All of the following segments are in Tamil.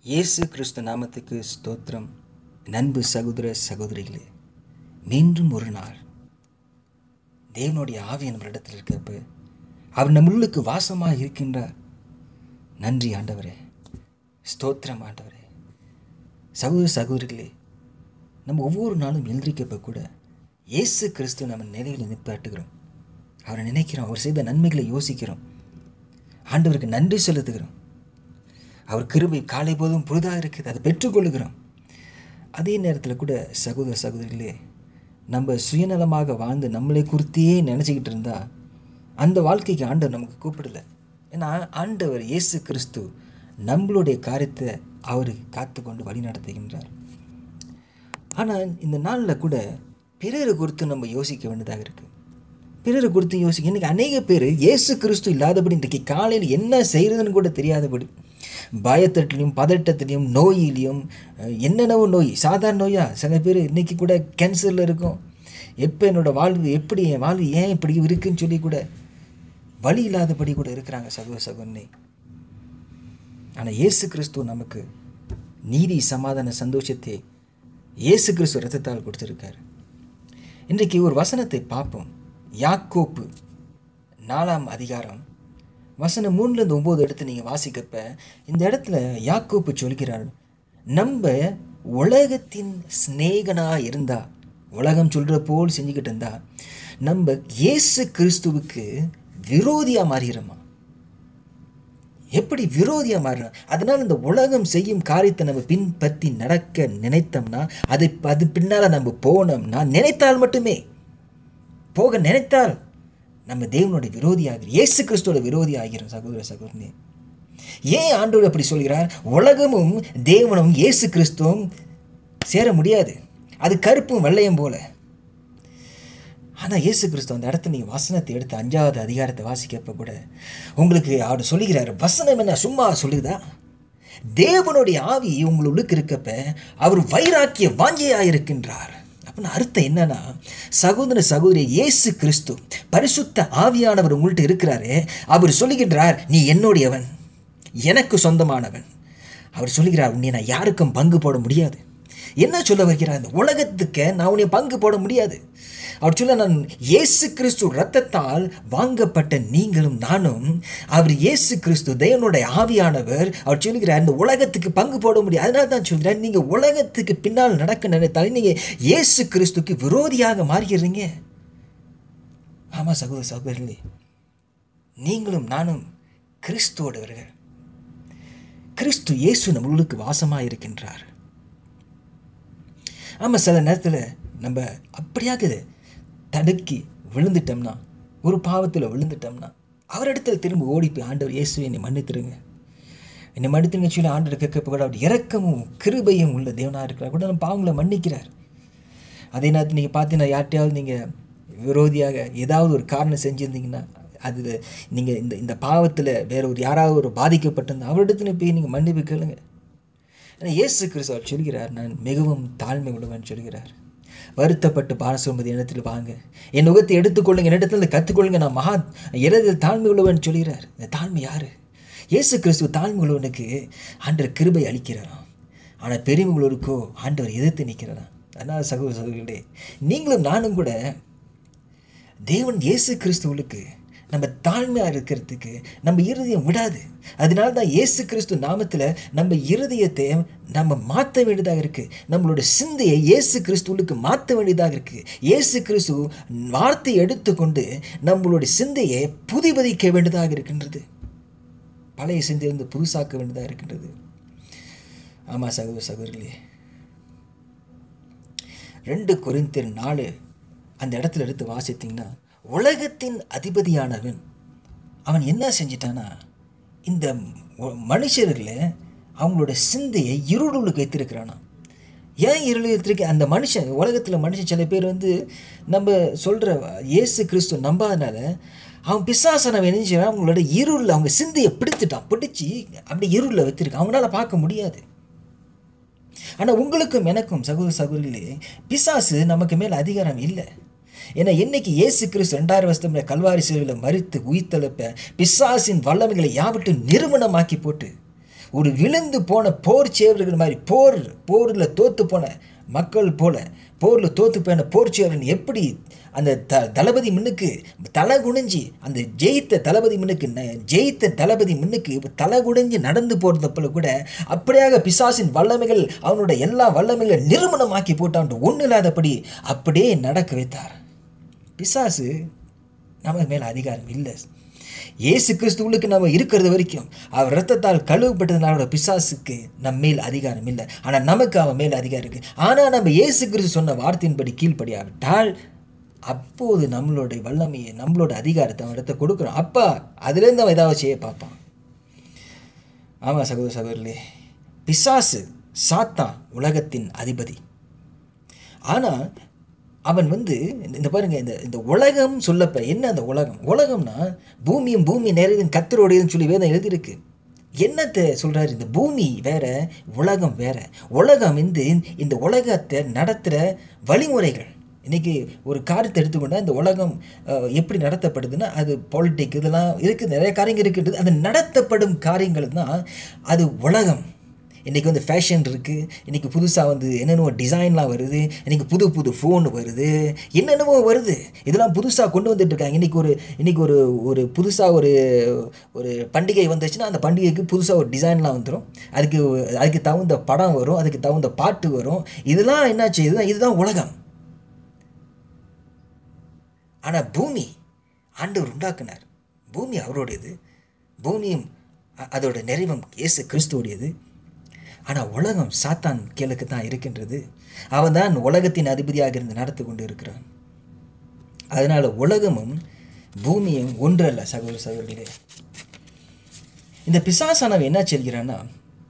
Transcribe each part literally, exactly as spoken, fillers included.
இயேசு கிறிஸ்து நாமத்துக்கு ஸ்தோத்திரம். நண்பு சகோதர சகோதரிகளே, மீண்டும் ஒரு நாள் தேவனுடைய ஆவி நம்மளிடத்தில் இருக்கப்ப அவர் நம்மளுக்கு வாசமாக இருக்கின்றார். நன்றி ஆண்டவரே, ஸ்தோத்திரம் ஆண்டவரே. சகோதர சகோதரிகளே, நம்ம ஒவ்வொரு நாளும் எழுந்திரிக்கப்ப கூட இயேசு கிறிஸ்து நம்ம நிலையில் நிப்பாட்டுகிறோம். அவரை நினைக்கிறோம், அவர் செய்த நன்மைகளை யோசிக்கிறோம், ஆண்டவருக்கு நன்றி செலுத்துகிறோம். அவர் கிருபை காலை போதும் புதிதாக இருக்குது, அதை பெற்றுக்கொள்ளுகிறோம். அதே நேரத்தில் கூட சகோதர சகோதரிகளே, நம்ம சுயநலமாக வாழ்ந்து நம்மளை குறித்தியே நினச்சிக்கிட்டு இருந்தால் அந்த வாழ்க்கைக்கு ஆண்டவர் நமக்கு கூப்பிடலை. ஏன்னா ஆண்டவர் இயேசு கிறிஸ்து நம்மளுடைய காரியத்தை அவர் காத்து கொண்டு வழி நடத்துகின்றார். ஆனால் இந்த நாளில் கூட பிறரை குறித்து நம்ம யோசிக்க வேண்டியதாக இருக்குது. பிறரை குறித்து யோசிக்க இன்றைக்கி அநேக பேர் இயேசு கிறிஸ்து இல்லாதபடி இன்றைக்கி காலையில் என்ன செய்கிறதுன்னு கூட தெரியாதபடி பயத்தட்டிலையும் பதட்டத்திலையும் நோயிலையும் என்னென்னவோ நோய், சாதாரண நோயா சில பேர் இன்றைக்கி கூட கேன்சரில் இருக்கும். எப்போ என்னோடய வாழ்வு எப்படி, என் வாழ்வு ஏன் இப்படி இருக்குன்னு சொல்லி கூட வழி இல்லாதபடி கூட இருக்கிறாங்க சகோதர சகோதரி. ஆனால் இயேசு கிறிஸ்து நமக்கு நீதி சமாதான சந்தோஷத்தை இயேசு கிறிஸ்து இரத்தத்தால் கொடுத்துருக்காரு. இன்றைக்கு ஒரு வசனத்தை பார்ப்போம். யாக்கோப்பு நாலாம் அதிகாரம் வசனம் மூணுலேருந்து ஒம்பது எடுத்து நீங்கள் வாசிக்கப்ப இந்த இடத்துல யாக்கோப்பு சொல்கிறார், நம்ம உலகத்தின் சிநேகனாக இருந்தா, உலகம் சொல்கிற போல் செஞ்சுக்கிட்டு இருந்தா நம்ம இயேசு கிறிஸ்துவுக்கு விரோதியாக மாறிடுறோமா? எப்படி விரோதியாக மாறிடும்? அதனால் இந்த உலகம் செய்யும் காரியத்தை நம்ம பின்பற்றி நடக்க நினைத்தோம்னா, அது அது பின்னால் நம்ம போனோம்னா, நினைத்தால் மட்டுமே போக நினைத்தால் நம்ம தேவனுடைய விரோதி ஆகிறோம், இயேசு கிறிஸ்துவோட விரோதி ஆகிறோம். சகோதர சகோதரி, ஏன் ஆண்டவர் அப்படி சொல்கிறார்? உலகமும் தேவனும் இயேசு கிறிஸ்துவும் சேர முடியாது, அது கருப்பும் வெள்ளையும் போல. ஆனால் இயேசு கிறிஸ்து அந்த இடத்துல நீங்கள் வசனத்தை எடுத்து அஞ்சாவது அதிகாரத்தை வாசிக்கப்ப கூட உங்களுக்கு அவர் சொல்லுகிறார், வசனம் என்ன சும்மா சொல்லுதா? தேவனுடைய ஆவி உங்களுக்கு இருக்கப்ப அவர் வைராக்கிய வாஞ்சையாக இருக்கின்றார். அப்படின்னு அர்த்தம் என்னன்னா, சகோதர சகோதரி, இயேசு கிறிஸ்து பரிசுத்த ஆவியானவர் உங்கள்கிட்ட இருக்கிறாரு. அவர் சொல்லுகின்றார், நீ என்னுடையவன், எனக்கு சொந்தமானவன். அவர் சொல்லுகிறார், உன்னை நான் யாருக்கும் பங்கு போட முடியாது. என்ன சொல்ல வைக்கிறார்? இந்த உலகத்துக்கு நான் உன்னை பங்கு போட முடியாது. அவர் சொல்ல, நான் இயேசு கிறிஸ்து இரத்தத்தால் வாங்கப்பட்ட நீங்களும் நானும், அவர் இயேசு கிறிஸ்து தேவனுடைய ஆவியானவர், அவர் சொல்லுகிறார், இந்த உலகத்துக்கு பங்கு போட முடியாது. அதனால தான் சொல்கிறார், நீங்கள் உலகத்துக்கு பின்னால் நடக்க நினைத்தாலும் நீங்கள் இயேசு கிறிஸ்துக்கு விரோதியாக மாறுகிறீங்க. ஆமாம் சகோதர சகோதரர்களே, நீங்களும் நானும் கிறிஸ்துவோடவர்கள். கிறிஸ்து இயேசு நம்மளுக்கு வாசமாக இருக்கின்றார். ஆமாம், சில நேரத்தில் நம்ம அப்படியாக தடுக்கி விழுந்துட்டோம்னா, ஒரு பாவத்தில் விழுந்துட்டோம்னா, அவரிடத்தில் திரும்ப ஓடி போய், ஆண்டவர் இயேசு என்னை மன்னித்துருங்க, என்னை மன்னித்துருங்க சொல்லி ஆண்டவர் கேட்கப்ப கூட அவர் இரக்கமும் கிருபையும் உள்ள தேவனாக இருக்கிறார், கூட நம்ம பாவங்களை மன்னிக்கிறார். அதே நேரத்தில் நீங்கள் பார்த்தீங்கன்னா, யார்ட்டையாவது நீங்கள் விரோதியாக ஏதாவது ஒரு காரணம் செஞ்சுருந்தீங்கன்னா, அதில் நீங்கள் இந்த இந்த பாவத்தில் வேற ஒரு யாராவது ஒரு பாதிக்கப்பட்டிருந்தால் அவரிடத்துல போய் நீங்கள் மன்னிப்பு கேளுங்க. ஏன்னா இயேசு கிறிஸ்து அவர் சொல்கிறார், நான் மிகவும் தாழ்மை உள்ளவன் சொல்கிறார். வருத்தப்பட்டு பாரம் சுமந்து இடத்துல வாங்க, என் நுகத்தை எடுத்துக்கொள்ளுங்க, என்னிடத்துல கற்றுக்கொள்ளுங்க, நான் மகா இடத்தில் தாழ்மை உள்ளவன் சொல்கிறார். இந்த தாழ்மை யார்? இயேசு கிறிஸ்துவ தாழ்மை உள்ளவனுக்கு ஆண்டவர் கிருபை அளிக்கிறாராம். ஆனால் பெரியவங்களுக்கோ ஆண்டவர் எதிர்த்து நிற்கிறாராம். அதனால் சகோதர சகோதரிகளே, நீங்களும் நானும் கூட தேவன் இயேசு கிறிஸ்துவுக்கு நம்ம தாழ்மையாக இருக்கிறதுக்கு நம்ம இருதயம் விடாது. அதனால தான் இயேசு கிறிஸ்து நாமத்தில் நம்ம இருதயத்தை நம்ம மாற்ற வேண்டியதாக இருக்குது. நம்மளோட சிந்தையை இயேசு கிறிஸ்துவுக்கு மாற்ற வேண்டியதாக இருக்குது. இயேசு கிறிஸ்து வார்த்தை எடுத்துக்கொண்டு நம்மளுடைய சிந்தையை புதிபதிக்க வேண்டியதாக இருக்கின்றது. பழைய சிந்தையிலிருந்து புதுசாக்க வேண்டியதாக இருக்கின்றது. ஆமாம் சகோதர சகோதரிகளே, ரெண்டு கொரிந்தியர் நாலு அந்த இடத்துல எடுத்து வாசித்தீங்கன்னா, உலகத்தின் அதிபதியானவன் அவன் என்ன செஞ்சிட்டானா, இந்த மனுஷர்களை அவங்களோட சிந்தையை இருளுக்கு வைத்திருக்கிறானா. ஏன் இருள் வைத்திருக்க? அந்த மனுஷன், உலகத்தில் மனுஷன் சில பேர் வந்து நம்ம சொல்கிற இயேசு கிறிஸ்து நம்பாதனால அவன் பிசாசனை என்ன செய்யறான், அவங்களோட இருளில் அவங்க சிந்தையை பிடித்துட்டான், பிடிச்சி அப்படி இருளில் வைத்திருக்கான், அவங்களால பார்க்க முடியாது. ஆனால் உங்களுக்கும் எனக்கும் சகோதர சகோதரிகளே, பிசாசு நமக்கு மேலே அதிகாரம் இல்லை. ஏன்னா என்னைக்கு இயேசு கிறிஸ்து ரெண்டாயிரம் வருஷத்துல கல்வாரி சிலுவையில் மரித்து உயிர்த்தெழுப்ப பிசாசின் வல்லமைகளை யாவட்டும் நிறுவனமாக்கி போட்டு ஒரு விழுந்து போன போர் சேவர்கள் மாதிரி, போர் போரில் தோற்று போன மக்கள் போல, போரில் தோற்று போன போர் சேவர்கள் எப்படி அந்த த தளபதி முன்னுக்கு தலை குனிஞ்சி, அந்த ஜெயித்த தளபதி முன்னுக்கு ஜெயித்த தளபதி முன்னுக்கு தலை குனிஞ்சு நடந்து போகிறதப்பல கூட அப்படியாக பிசாசின் வல்லமைகள் அவனோட எல்லா வல்லமைகளை நிறுவனமாக்கி போட்டான். ஒன்றும் இல்லாதபடி அப்படியே நடக்க வைத்தார். பிசாசு நமக்கு மேலே அதிகாரம் இல்லை. இயேசு கிறிஸ்துவுக்கு நம்ம இருக்கிறது வரைக்கும், அவர் இரத்தத்தால் கழுவப்பட்டதுனால பிசாசுக்கு நம்ம மேல் அதிகாரம் இல்லை. ஆனால் நமக்கு அவன் மேல் அதிகாரம் இருக்குது. ஆனால் நம்ம இயேசு கிறிஸ்து சொன்ன வார்த்தையின்படி கீழ்ப்படியாவிட்டால் அப்போது நம்மளுடைய வல்லமையை, நம்மளோட அதிகாரத்தை அவன் இடத்த கொடுக்குறோம். அப்பா அதுலேருந்து அவன் ஏதாவது செய்ய பார்ப்பான். ஆமாம் சகோதர சகோதரர்களே, பிசாசு சாத்தான் உலகத்தின் அதிபதி. ஆனால் அவன் வந்து இந்த பாருங்கள், இந்த இந்த உலகம் சொல்லப்ப என்ன அந்த உலகம்? உலகம்னா பூமியும் பூமி நிறைவின் கர்த்தருடையதுன்னு சொல்லி வேதம் எழுதியிருக்கு. என்னத்தை சொல்கிறாரு? இந்த பூமி வேற, உலகம் வேற. உலகம் வந்து இந்த உலகத்தை நடத்துகிற வழிமுறைகள். இன்றைக்கி ஒரு காரியத்தை எடுத்துக்கொண்டால் இந்த உலகம் எப்படி நடத்தப்படுதுன்னா, அது பாலிட்டிக் இதெல்லாம் இருக்குது, நிறைய காரியங்கள் இருக்குது. அது நடத்தப்படும் காரியங்கள் தான் அது உலகம். இன்றைக்கி வந்து ஃபேஷன் இருக்குது, இன்றைக்கி புதுசாக வந்து என்னென்னவோ டிசைன்லாம் வருது, இன்றைக்கி புது புது ஃபோன் வருது, என்னென்னவோ வருது. இதெல்லாம் புதுசாக கொண்டு வந்துட்டுருக்காங்க. இன்றைக்கி ஒரு இன்றைக்கி ஒரு ஒரு புதுசாக ஒரு ஒரு பண்டிகை வந்துச்சுன்னா அந்த பண்டிகைக்கு புதுசாக ஒரு டிசைன்லாம் வந்துடும். அதுக்கு அதுக்கு தகுந்த படம் வரும், அதுக்கு தகுந்த பாட்டு வரும். இதெல்லாம் என்னாச்சு? இதுதான் இதுதான் உலகம். ஆனால் பூமி ஆண்டவர் உண்டாக்குனார். பூமி அவருடையது, பூமியும் அதோட நிறைவும் இயேசு கிறிஸ்துவோடையது. ஆனால் உலகம் சாத்தான் கீழுக்கு தான் இருக்கின்றது. அவன் தான் உலகத்தின் அதிபதியாக இருந்து நடத்தி கொண்டு இருக்கிறான். அதனால் உலகமும் பூமியும் ஒன்றல்ல சகோதர சகோதரிகளே. இந்த பிசாசானவன் என்ன சொல்கிறான்னா,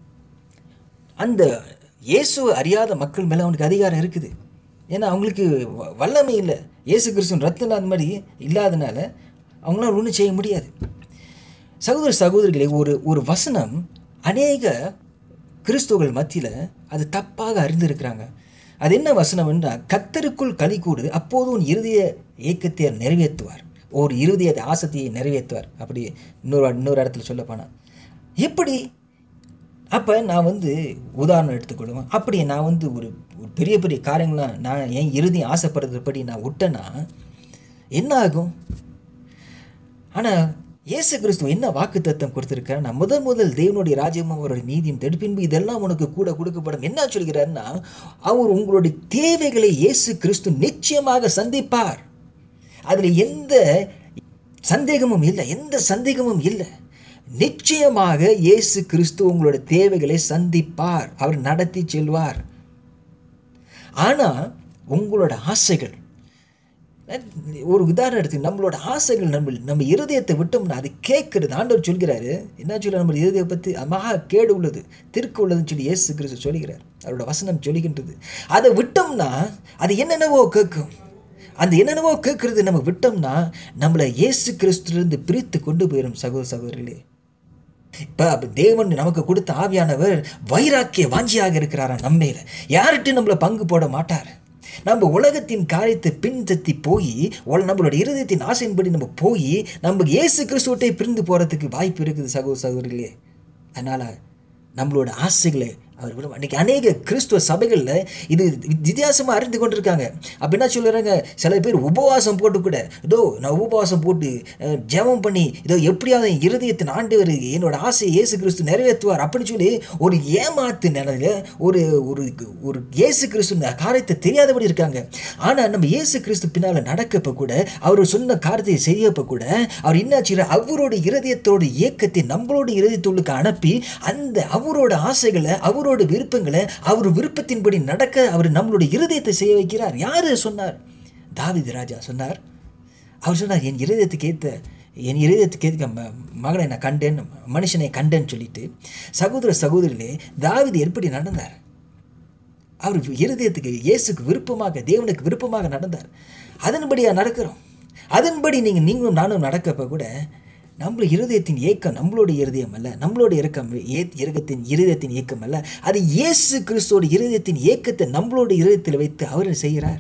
அந்த இயேசுவை அறியாத மக்கள் மேலே அவனுக்கு அதிகாரம் இருக்குது. ஏன்னா அவங்களுக்கு வல்லமை இல்லை. இயேசு கிறிஸ்துவின் ரத்தம் அந்த மாதிரி இல்லாதனால அவங்களால ஒன்றும் செய்ய முடியாது. சகோதர சகோதரிகளே, ஒரு ஒரு வசனம் அநேக கிறிஸ்துவர்கள் மத்தியில் அது தப்பாக அறிந்திருக்கிறாங்க. அது என்ன வசனம் என்றால், கர்த்தருக்குள் களி கூடு, அப்போது உன் இருதய ஏக்கத்தை நிறைவேற்றுவார், ஒரு இருதய ஆசத்தையை நிறைவேற்றுவார். அப்படி இன்னொரு இன்னொரு இடத்துல சொல்லப்போனால் எப்படி? அப்போ நான் வந்து உதாரணம் எடுத்துக்கொள்வேன். அப்படி நான் வந்து ஒரு ஒரு பெரிய பெரிய காரியங்கள்லாம் நான் என் இறுதியும் ஆசைப்படுறதுபடி நான் விட்டேன்னா என்ன ஆகும்? ஆனால் இயேசு கிறிஸ்துவ என்ன வாக்கு தத்தம் கொடுத்துருக்காரு? நான் முதல் முதல் தேவனுடைய ராஜ்யமும் அவருடைய நீதியும் தடுப்பின்பு இதெல்லாம் உனக்கு கூட கொடுக்கப்படும். என்ன சொல்கிறாருன்னா, அவர் உங்களுடைய தேவைகளை இயேசு கிறிஸ்து நிச்சயமாக சந்திப்பார். அதில் எந்த சந்தேகமும் இல்லை, எந்த சந்தேகமும் இல்லை. நிச்சயமாக இயேசு கிறிஸ்து உங்களோட தேவைகளை சந்திப்பார், அவர் நடத்தி செல்வார். ஆனால் உங்களோட ஆசைகள், ஒரு உதாரணம் எடுத்து, நம்மளோட ஆசைகள் நம்ம நம்ம இருதயத்தை விட்டோம்னா அது கேட்குறது. ஆண்டவர் சொல்கிறாரு, என்ன சொல்ல, நம்ம இருதயத்தை பற்றி மகா கேடு உள்ளது, திருக்கு உள்ளதுன்னு சொல்லி இயேசு கிறிஸ்து சொல்கிறார். அவரோட வசனம் சொல்லுகின்றது. அதை விட்டோம்னா அது என்னென்னவோ கேட்கும். அந்த என்னென்னவோ கேட்குறது நம்ம விட்டோம்னா நம்மளை இயேசு கிறிஸ்துலேருந்து பிரித்து கொண்டு போயிடும். சகோதர சகோதரிகளே, இப்போ தேவன் நமக்கு கொடுத்த ஆவியானவர் வைராக்கிய வாஞ்சியாக இருக்கிறாரா நம்மையில். யார்கிட்டையும் நம்மளை பங்கு போட மாட்டார். நம்ம உலகத்தின் காரியத்தை பின்தத்தி போய் நம்மளோட இருதயத்தின் ஆசையின்படி நம்ம போய் நம்ம இயேசு கிறிஸ்துவத்தை பிரிந்து போகிறதுக்கு வாய்ப்பு இருக்குது சகோதர சகோதரிகளே. அதனால் நம்மளோட ஆசைகளை அவர் விட அன்றைக்கி அநேக கிறிஸ்துவ சபைகளில் இது வித்தியாசமாக அறிந்து கொண்டிருக்காங்க. அப்போ என்ன சொல்லுறாங்க, சில பேர் உபவாசம் போட்டு கூட, இதோ நான் உபவாசம் போட்டு ஜெபம் பண்ணி இதோ எப்படியாவது என் இருதயத்தின் ஆண்டவர் என்னோட ஆசையை இயேசு கிறிஸ்து நிறைவேற்றுவார் அப்படின்னு சொல்லி ஒரு ஏமாத்து நிலையில் ஒரு ஒரு ஒரு இயேசு கிறிஸ்து காரியத்தை தெரியாதபடி இருக்காங்க. ஆனால் நம்ம இயேசு கிறிஸ்து பின்னால் நடக்கப்போ கூட, அவர் சொன்ன காரியத்தை செய்யப்போ கூட, அவர் என்னாச்சு, அவரோட இருதயத்தோட இயக்கத்தை நம்மளோட இருதயத்தோளுக்கு அனுப்பி அந்த அவரோட ஆசைகளை, அவர் அவரோட விருப்பங்களை, அவர் விருப்பத்தின்படி நடக்க அவர் நம்மளுடைய இருதயத்தை செய்ய வைக்கிறார். யாரு சொன்னார்? தாவீது ராஜா சொன்னார். அவர் சொன்னார், என் இருதயத்துக்கு ஏற்ற என் இருதயத்துக்கு ஏற்ற மகனை நான் கண்டேன், மனுஷனை கண்டேன்னு சொல்லிட்டு. சகோதர சகோதரிகளே, தாவீது எப்படி நடந்தார்? அவர் இருதயத்துக்கு இயேசுக்கு விருப்பமாக, தேவனுக்கு விருப்பமாக நடந்தார். அதன்படியாக நடக்கிறோம். அதன்படி நீங்கள் நீங்களும் நானும் நடக்கப்போ கூட நம்மளோட இருதயத்தின் ஏக்கம் நம்மளோட இருதயம் அல்ல, நம்மளோட இறக்கம் இறக்கத்தின் இருதயத்தின் ஏக்கம் அல்ல, அது இயேசு கிறிஸ்துவோட இருதயத்தின் ஏக்கத்தை நம்மளோட இருதயத்தில் வைத்து அவர் செய்கிறார்.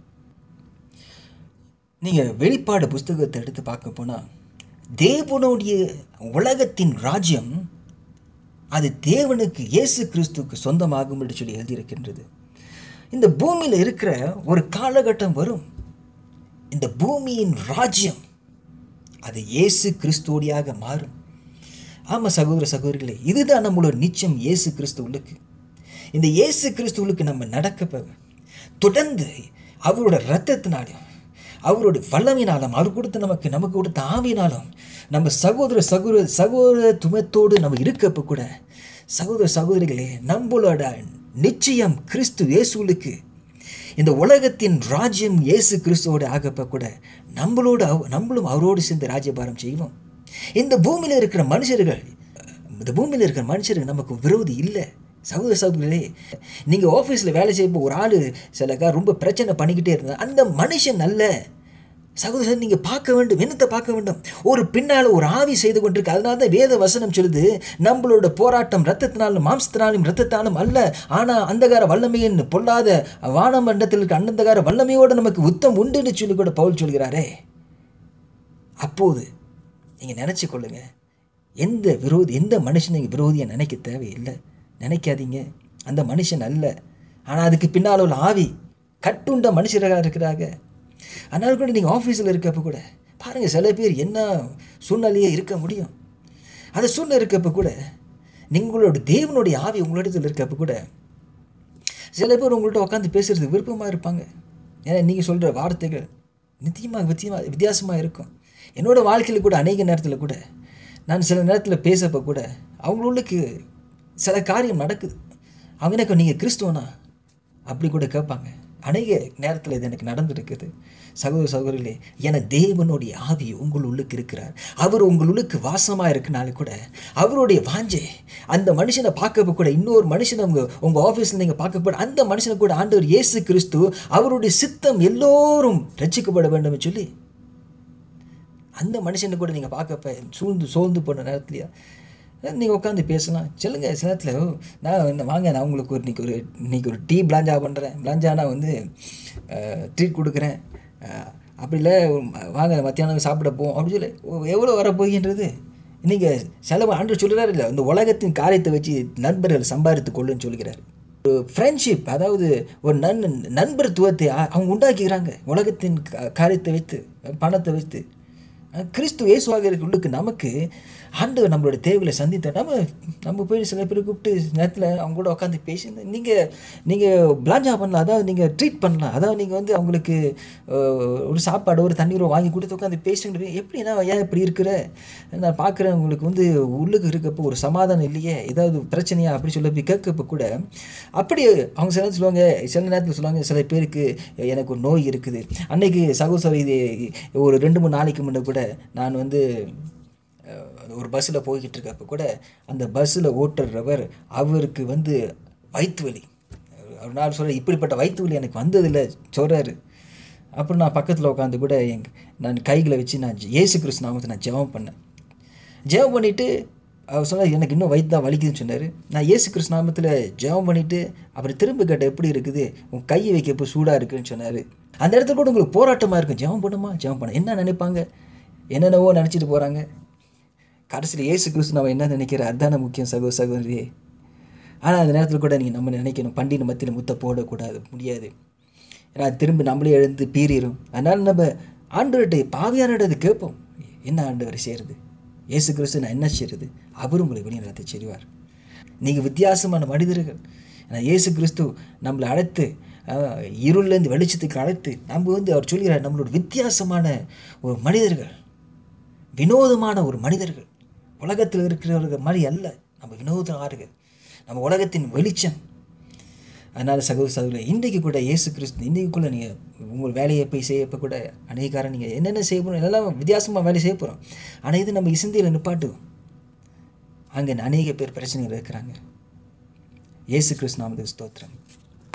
நீங்கள் வெளிப்பாடு புஸ்தகத்தை எடுத்து பார்க்க போனால், தேவனுடைய உலகத்தின் ராஜ்யம் அது தேவனுக்கு இயேசு கிறிஸ்துவுக்கு சொந்தமாகும் என்று சொல்லி எழுதியிருக்கின்றது. இந்த பூமியில் இருக்கிற ஒரு காலகட்டம் வரும், இந்த பூமியின் ராஜ்யம் அது இயேசு கிறிஸ்துவோடியாக மாறும். ஆமாம் சகோதர சகோதரிகளே, இதுதான் நம்மளோட நிச்சயம். இயேசு கிறிஸ்துவுக்கு, இந்த இயேசு கிறிஸ்துவுக்கு நம்ம நடக்க தொடர்ந்து அவரோட இரத்தத்தினாலும் அவருடைய வல்லமையினாலும் அவர் கொடுத்த நமக்கு நமக்கு கொடுத்த ஆவியினாலும் நம்ம சகோதர சகோதர சகோதரத்துவத்தோடு நம்ம இருக்கப்போ கூட சகோதர சகோதரிகளே, நம்மளோட நிச்சயம் கிறிஸ்து இயேசுவுக்கு, இந்த உலகத்தின் ராஜ்யம் இயேசு கிறிஸ்துவோடு ஆகப்போ கூட நம்மளோட நம்மளும் அவரோடு சேர்ந்து ராஜ்யபாரம் செய்வோம். இந்த பூமியில் இருக்கிற மனுஷர்கள் இந்த பூமியில் இருக்கிற மனுஷர்கள் நமக்கு விரோதி இல்லை. சகோதர சகோதரிகளே, நீங்கள் ஆஃபீஸில் வேலை செய்யப்போ ஒரு ஆள் சிலக்கா ரொம்ப பிரச்சனை பண்ணிக்கிட்டே இருந்தால் அந்த மனுஷன் நல்ல சகோதரர் நீங்கள் பார்க்க வேண்டும். என்னத்தை பார்க்க வேண்டும்? ஒரு பின்னால் ஒரு ஆவி செய்து கொண்டிருக்கு. அதனால தான் வேத வசனம் சொல்லுது, நம்மளோட போராட்டம் இரத்தத்தினாலும் மாம்சத்தினாலும் இரத்தத்தாலும் அல்ல, ஆனால் அந்தகார வல்லமையின் பொல்லாத வானமண்டலத்தில் இருக்க அந்தகார வல்லமையோடு நமக்கு யுத்தம் உண்டுன்னு சொல்லி கூட பவுல் சொல்கிறாரே. அப்போது நீங்கள் நினச்சி கொள்ளுங்க, எந்த விரோதி எந்த மனுஷன் நீங்கள் விரோதியை நினைக்க தேவையில்லை. நினைக்காதீங்க, அந்த மனுஷன் அல்ல, ஆனால் அதுக்கு பின்னால் உள்ள ஆவி கட்டுண்ட மனுஷராக இருக்கிறாங்க. அதனால கூட நீங்கள் ஆஃபீஸில் இருக்கப்போ கூட பாருங்கள், சில பேர் என்ன சூழ்நிலையே இருக்க முடியும். அந்த சூழ்நிலை இருக்கப்போ கூட நீங்களோட தேவனுடைய ஆவி உங்களிடத்தில் இருக்கப்போ கூட சில பேர் உங்கள்கிட்ட உட்காந்து பேசுகிறதுக்கு விருப்பமாக இருப்பாங்க. ஏன்னா நீங்கள் சொல்கிற வார்த்தைகள் நித்தியமாக வித்தியமாக வித்தியாசமாக இருக்கும். என்னோடய வாழ்க்கையில் கூட அநேக நேரத்தில் கூட நான் சில நேரத்தில் பேசப்போ கூட அவங்களுக்கு சில காரியம் நடக்குது. அவங்க எனக்கு நீங்கள் கிறிஸ்துவனா அப்படி கூட கேட்பாங்க. அநேக நேரத்தில் இது எனக்கு நடந்துருக்குது. சகோதர சகோதரிகளே, என தேவனுடைய ஆவி உங்கள் உள்ளுக்கு இருக்கிறார். அவர் உங்கள் உள்ளுக்கு வாசமாக இருக்குனாலே கூட அவருடைய வாஞ்சை அந்த மனுஷனை பார்க்க கூட, இன்னொரு மனுஷனை உங்கள் உங்கள் ஆஃபீஸில் நீங்கள் பார்க்க கூட அந்த மனுஷனை கூட ஆண்டவர் இயேசு கிறிஸ்து அவருடைய சித்தம் எல்லோரும் ரட்சிக்கப்பட வேண்டும் சொல்லி அந்த மனுஷனை கூட நீங்கள் பார்க்கப்ப சூழ்ந்து சோர்ந்து போன நேரத்துலையா நீங்கள் உட்காந்து பேசலாம். சொல்லுங்க, சில நேரத்தில் நான் வாங்க நான் உங்களுக்கு ஒரு இன்றைக்கி ஒரு இன்றைக்கி ஒரு டீ பிளாஞ்சா பண்ணுறேன், பிளாஞ்சானா வந்து ட்ரீட் கொடுக்குறேன், அப்படி இல்லை வாங்க மத்தியானம் சாப்பிட போவோம் அப்படி சொல்லி எவ்வளோ வர போகின்றது. நீங்கள் செலவு ஆண்டு சொல்கிறார் இல்லை, இந்த உலகத்தின் காரியத்தை வச்சு நண்பர்கள் சம்பாதித்து கொள்ளுன்னு சொல்கிறார். ஒரு ஃப்ரெண்ட்ஷிப், அதாவது ஒரு நன் நண்பர்த்துவத்தை அவங்க உண்டாக்கிக்கிறாங்க உலகத்தின் காரியத்தை வைத்து, பணத்தை வைத்து. கிறிஸ்து இயேசுவாக இருக்கிறவங்களுக்கு நமக்கு ஆண்டவர் நம்மளோட தேவைகளை சந்தித்த நம்ம நம்ம போய் சில பேர் கூப்பிட்டு நேரத்தில் அவங்க கூட உட்காந்து பேசி நீங்கள் நீங்கள் பிளாஞ்சா பண்ணலாம், அதாவது நீங்கள் ட்ரீட் பண்ணலாம், அதாவது நீங்கள் வந்து அவங்களுக்கு ஒரு சாப்பாடு ஒரு தண்ணீரோ வாங்கி கொடுத்து உட்காந்து பேசுங்க. எப்படின்னா ஏன் இப்படி இருக்கிற நான் பார்க்குறேன், உங்களுக்கு வந்து உள்ளுக்கு இருக்கப்போ ஒரு சமாதானம் இல்லையே, ஏதாவது பிரச்சனையா அப்படி சொல்ல போய் கேட்கப்போ கூட அப்படி அவங்க சில நேரத்தில் சொல்லுவாங்க. சில நேரத்தில் சொல்லுவாங்க, சில பேருக்கு எனக்கு ஒரு நோய் இருக்குது. அன்னைக்கு சகோதரி இது ஒரு ரெண்டு மூணு நாளைக்கு முன்னே கூட நான் வந்து ஒரு பஸ்ஸில் போய்கிட்டு இருக்கப்போ கூட அந்த பஸ்ஸில் ஓட்டுறவர் அவருக்கு வந்து வயிற்று வலி. ஒரு நாள் சொல்கிற, இப்படிப்பட்ட வயிற்று வலி எனக்கு வந்ததில்லை சொல்கிறாரு. அப்புறம் நான் பக்கத்தில் உட்காந்து கூட எங் நான் கைகளை வச்சு நான் இயேசு கிறிஸ்து நாமத்தை நான் ஜெபம் பண்ணேன். ஜெபம் பண்ணிவிட்டு அவர் சொன்னார், எனக்கு இன்னும் வயிற்று தான் வலிக்குதுன்னு சொன்னார். நான் இயேசு கிறிஸ்து நாமத்தில் ஜெபம் பண்ணிவிட்டு அப்புறம் திரும்ப கேட்ட எப்படி இருக்குது, உன் கையை வைக்கப்போ சூடாக இருக்குதுன்னு சொன்னார். அந்த இடத்துல கூட உங்களுக்கு போராட்டமாக இருக்கும். ஜெபம் பண்ணுமா ஜெபம் பண்ண என்ன நினைப்பாங்க, என்னென்னவோ நினச்சிட்டு போகிறாங்க. கடைசியில் இயேசு கிறிஸ்து நம்ம என்ன நினைக்கிற அதுதானே முக்கியம் சகோதர சகோதரியே. ஆனால் அந்த நேரத்தில் கூட நீங்கள் நம்ம நினைக்கணும், பண்டிகை மத்தியில் முத்த போடக்கூடாது, முடியாது. ஏன்னா திரும்ப நம்மளே எழுந்து பீறிடும். அதனால் நம்ம ஆண்டவர்கிட்ட பாவியானது கேட்போம், என்ன ஆண்டவர் செய்கிறது, இயேசு கிறிஸ்து நான் என்ன செய்கிறது, அவர் உங்களை வெளிநடத்தை செய்வார். நீங்கள் வித்தியாசமான மனிதர்கள். ஏன்னா இயேசு கிறிஸ்து நம்மளை அழைத்து இருள்லேருந்து வெளிச்சத்துக்கு அழைத்து நம்ம வந்து அவர் சொல்கிறார், நம்மளோட வித்தியாசமான ஒரு மனிதர்கள், வினோதமான ஒரு மனிதர்கள், உலகத்தில் இருக்கிறவர்கள் மாதிரி அல்ல, நம்ம வினோதம் ஆறுகள், நம்ம உலகத்தின் வெளிச்சம். அதனால் சகோதர சகோதரி, இன்றைக்கு கூட இயேசு கிறிஸ்து இன்றைக்குள்ளே நீங்கள் உங்கள் வேலையை போய் செய்யப்போ கூட அநேகாரம் நீங்கள் என்னென்ன செய்ய போகிறோம் எல்லாம் வித்தியாசமாக வேலை செய்ய போகிறோம். ஆனால் இது நம்ம இசந்தியில் நிப்பாட்டுவோம். அங்கே அநேக பேர் பிரச்சனைகள் இருக்கிறாங்க. இயேசு கிறிஸ்து நாமத்துக்கு ஸ்தோத்திரம்.